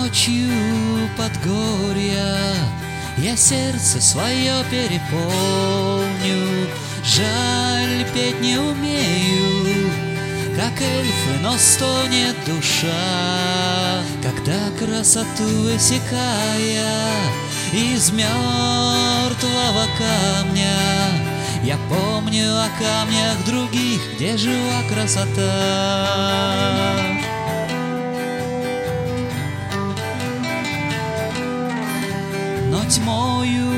ночью подгорья я сердце свое переполню. Жаль, петь не умею, как эльфы, но стонет душа, когда красоту высекая из мертвого камня. Я помню о камнях других, где жива красота. Но тьмою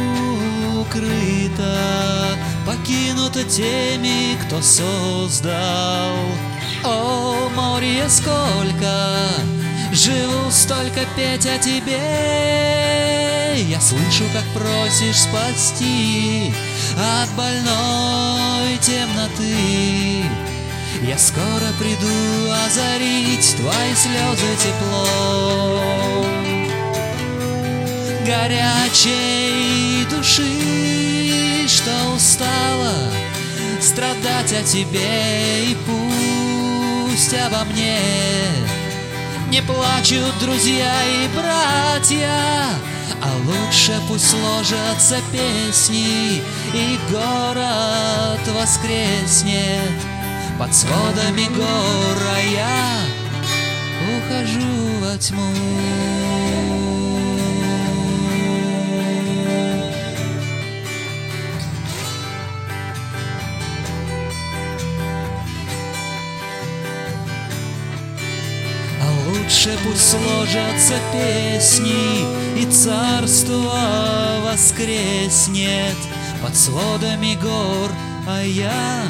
укрыта, покинута теми, кто создал. О, море, сколько живу, столько петь о тебе. Я слышу, как просишь спасти от больной темноты. Я скоро приду озарить твои слезы теплом горячей души, что устала страдать о тебе. И пусть обо мне не плачут друзья и братья, а лучше пусть сложатся песни, и город воскреснет под сводами гор, а я ухожу во тьму. Лучше пусть сложатся песни, и царство воскреснет под сводами гор, а я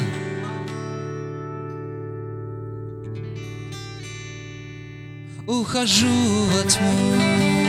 ухожу во тьму.